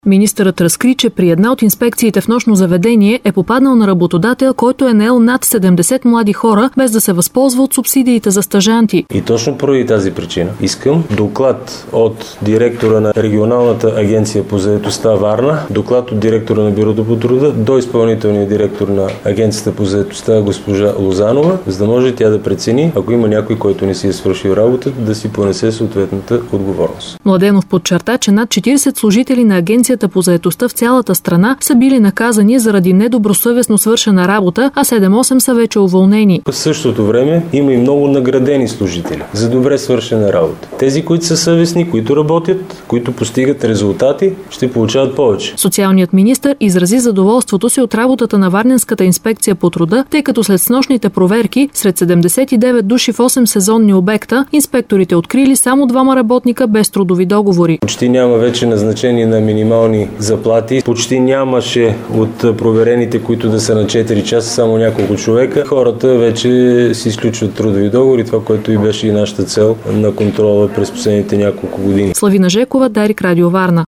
Министърът разкри, че при една от инспекциите в нощно заведение е попаднал на работодател, който е наел над 70 млади хора, без да се възползва от субсидиите за стажанти. И точно поради тази причина искам доклад от директора на регионалната агенция по заетостта Варна, доклад от директора на бюрото по труда до изпълнителния директор на агенцията по заетостта госпожа Лозанова, за да може тя да прецени, ако има някой, който не си е свършил работата, да си понесе съответната отговорност. Младенов подчерта, че над 40 служители на агенцията по заетостта в цялата страна са били наказани заради недобросъвестно свършена работа, а 7-8 са вече уволнени. В същото време има и много наградени служители за добре свършена работа. Тези, които са съвестни, които работят, които постигат резултати, ще получават повече. Социалният министър изрази задоволството си от работата на Варненската инспекция по труда, тъй като след снощните проверки, сред 79 души в 8 сезонни обекта, инспекторите открили само 2 работника без трудови договори. Почти няма вече назначени на минимални заплати. Почти нямаше от проверените, които да са на 4 часа, само няколко човека. Хората вече си изключват трудови договори, това, което и беше и нашата цел на контрола през последните няколко години. Славина Жекова, Дарик, Радио Варна.